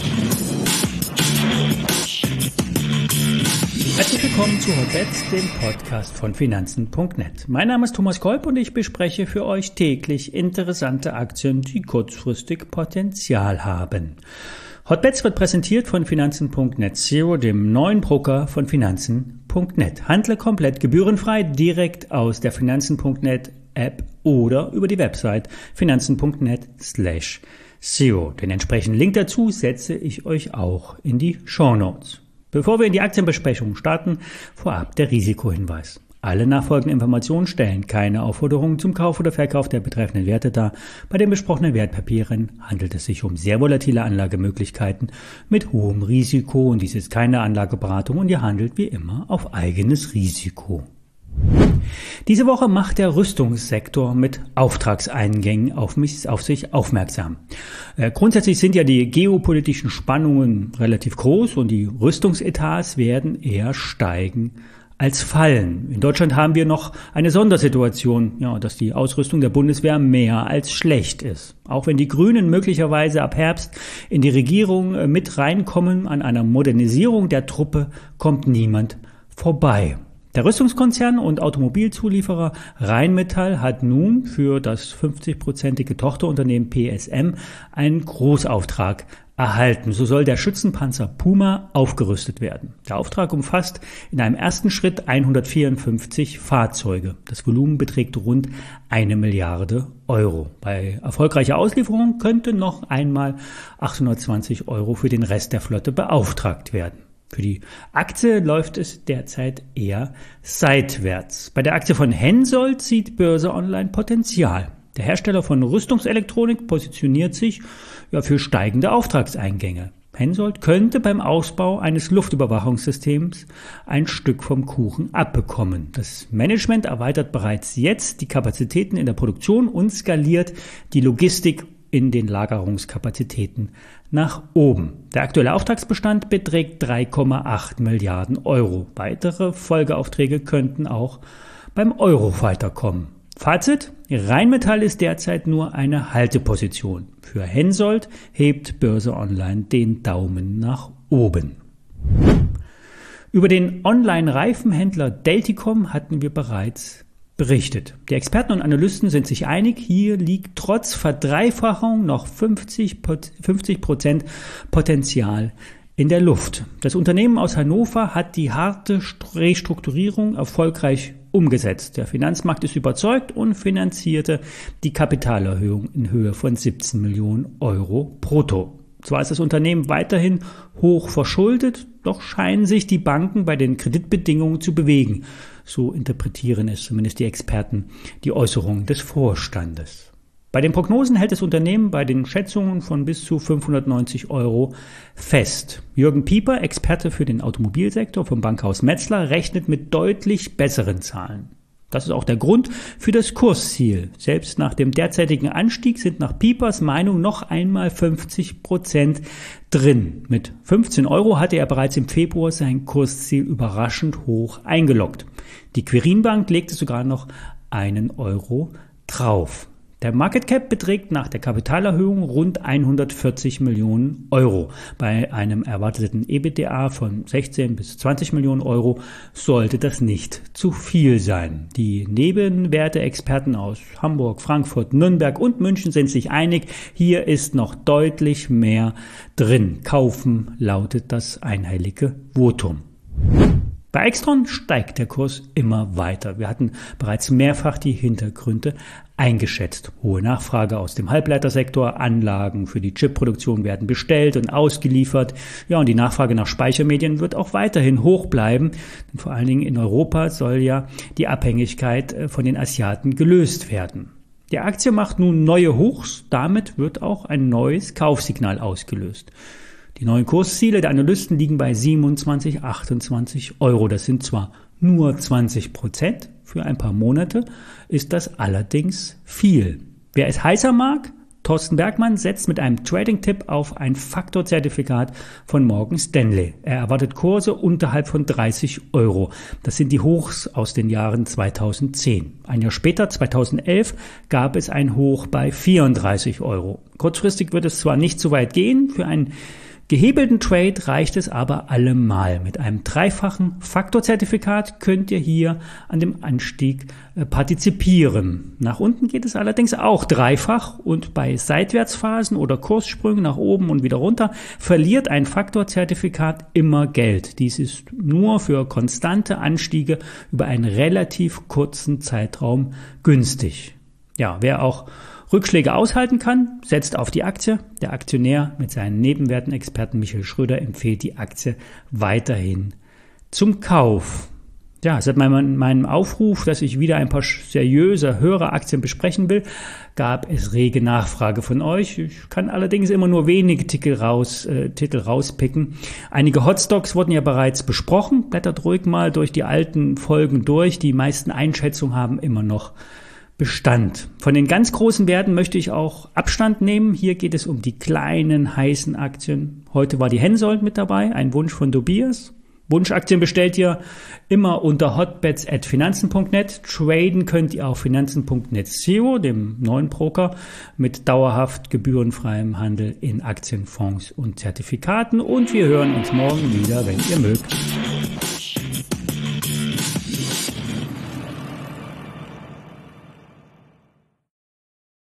Herzlich willkommen zu Hotbets, dem Podcast von Finanzen.net. Mein Name ist Thomas Kolb und ich bespreche für euch täglich interessante Aktien, die kurzfristig Potenzial haben. Hotbets wird präsentiert von Finanzen.net Zero, dem neuen Broker von Finanzen.net. Handle komplett gebührenfrei direkt aus der Finanzen.net App oder über die Website finanzen.net/zero. Den entsprechenden Link dazu setze ich euch auch in die Shownotes. Bevor wir in die Aktienbesprechung starten, vorab der Risikohinweis. Alle nachfolgenden Informationen stellen keine Aufforderungen zum Kauf oder Verkauf der betreffenden Werte dar. Bei den besprochenen Wertpapieren handelt es sich um sehr volatile Anlagemöglichkeiten mit hohem Risiko und dies ist keine Anlageberatung und ihr handelt wie immer auf eigenes Risiko. Diese Woche macht der Rüstungssektor mit Auftragseingängen auf sich aufmerksam. Grundsätzlich sind ja die geopolitischen Spannungen relativ groß und die Rüstungsetats werden eher steigen als fallen. In Deutschland haben wir noch eine Sondersituation, dass die Ausrüstung der Bundeswehr mehr als schlecht ist. Auch wenn die Grünen möglicherweise ab Herbst in die Regierung mit reinkommen, an einer Modernisierung der Truppe kommt niemand vorbei. Der Rüstungskonzern und Automobilzulieferer Rheinmetall hat nun für das 50-prozentige Tochterunternehmen PSM einen Großauftrag erhalten. So soll der Schützenpanzer Puma aufgerüstet werden. Der Auftrag umfasst in einem ersten Schritt 154 Fahrzeuge. Das Volumen beträgt rund 1 Milliarde Euro. Bei erfolgreicher Auslieferung könnte noch einmal 820 Euro für den Rest der Flotte beauftragt werden. Für die Aktie läuft es derzeit eher seitwärts. Bei der Aktie von Hensoldt sieht Börse Online Potenzial. Der Hersteller von Rüstungselektronik positioniert sich für steigende Auftragseingänge. Hensoldt könnte beim Ausbau eines Luftüberwachungssystems ein Stück vom Kuchen abbekommen. Das Management erweitert bereits jetzt die Kapazitäten in der Produktion und skaliert die Logistik in den Lagerungskapazitäten nach oben. Der aktuelle Auftragsbestand beträgt 3,8 Milliarden Euro. Weitere Folgeaufträge könnten auch beim Eurofighter kommen. Fazit: Rheinmetall ist derzeit nur eine Halteposition. Für Hensoldt hebt Börse Online den Daumen nach oben. Über den Online-Reifenhändler Delticom hatten wir bereits berichtet. Die Experten und Analysten sind sich einig, hier liegt trotz Verdreifachung noch 50% Potenzial in der Luft. Das Unternehmen aus Hannover hat die harte Restrukturierung erfolgreich umgesetzt. Der Finanzmarkt ist überzeugt und finanzierte die Kapitalerhöhung in Höhe von 17 Millionen Euro brutto. Zwar ist das Unternehmen weiterhin hoch verschuldet, doch scheinen sich die Banken bei den Kreditbedingungen zu bewegen. So interpretieren es zumindest die Experten die Äußerungen des Vorstandes. Bei den Prognosen hält das Unternehmen bei den Schätzungen von bis zu 590 Euro fest. Jürgen Pieper, Experte für den Automobilsektor vom Bankhaus Metzler, rechnet mit deutlich besseren Zahlen. Das ist auch der Grund für das Kursziel. Selbst nach dem derzeitigen Anstieg sind nach Piepers Meinung noch einmal 50% drin. Mit 15 Euro hatte er bereits im Februar sein Kursziel überraschend hoch eingeloggt. Die Quirinbank legte sogar noch 1 Euro drauf. Der Market Cap beträgt nach der Kapitalerhöhung rund 140 Millionen Euro. Bei einem erwarteten EBITDA von 16 bis 20 Millionen Euro sollte das nicht zu viel sein. Die Nebenwerte-Experten aus Hamburg, Frankfurt, Nürnberg und München sind sich einig, hier ist noch deutlich mehr drin. Kaufen lautet das einhellige Votum. Bei Extron steigt der Kurs immer weiter. Wir hatten bereits mehrfach die Hintergründe eingeschätzt. Hohe Nachfrage aus dem Halbleitersektor, Anlagen für die Chipproduktion werden bestellt und ausgeliefert. Ja, und die Nachfrage nach Speichermedien wird auch weiterhin hoch bleiben. Denn vor allen Dingen in Europa soll ja die Abhängigkeit von den Asiaten gelöst werden. Die Aktie macht nun neue Hochs, damit wird auch ein neues Kaufsignal ausgelöst. Die neuen Kursziele der Analysten liegen bei 27, 28 Euro. Das sind zwar nur 20%, für ein paar Monate ist das allerdings viel. Wer es heißer mag, Thorsten Bergmann setzt mit einem Trading-Tipp auf ein Faktorzertifikat von Morgan Stanley. Er erwartet Kurse unterhalb von 30 Euro. Das sind die Hochs aus den Jahren 2010. Ein Jahr später, 2011, gab es ein Hoch bei 34 Euro. Kurzfristig wird es zwar nicht so weit gehen. Für ein Gehebelten Trade reicht es aber allemal. Mit einem dreifachen Faktorzertifikat könnt ihr hier an dem Anstieg partizipieren. Nach unten geht es allerdings auch dreifach und bei Seitwärtsphasen oder Kurssprüngen nach oben und wieder runter verliert ein Faktorzertifikat immer Geld. Dies ist nur für konstante Anstiege über einen relativ kurzen Zeitraum günstig. Ja, wer auch Rückschläge aushalten kann, setzt auf die Aktie. Der Aktionär mit seinen Nebenwertenexperten Michael Schröder empfiehlt die Aktie weiterhin zum Kauf. Ja, seit meinem Aufruf, dass ich wieder ein paar seriöse Höreraktien besprechen will, gab es rege Nachfrage von euch. Ich kann allerdings immer nur wenige Titel rauspicken. Einige Hotstocks wurden ja bereits besprochen. Blättert ruhig mal durch die alten Folgen durch. Die meisten Einschätzungen haben immer noch Bestand. Von den ganz großen Werten möchte ich auch Abstand nehmen. Hier geht es um die kleinen, heißen Aktien. Heute war die Hensoldt mit dabei, ein Wunsch von Tobias. Wunschaktien bestellt ihr immer unter hotbets@finanzen.net. Traden könnt ihr auf finanzen.net Zero, dem neuen Broker, mit dauerhaft gebührenfreiem Handel in Aktien, Fonds und Zertifikaten. Und wir hören uns morgen wieder, wenn ihr mögt.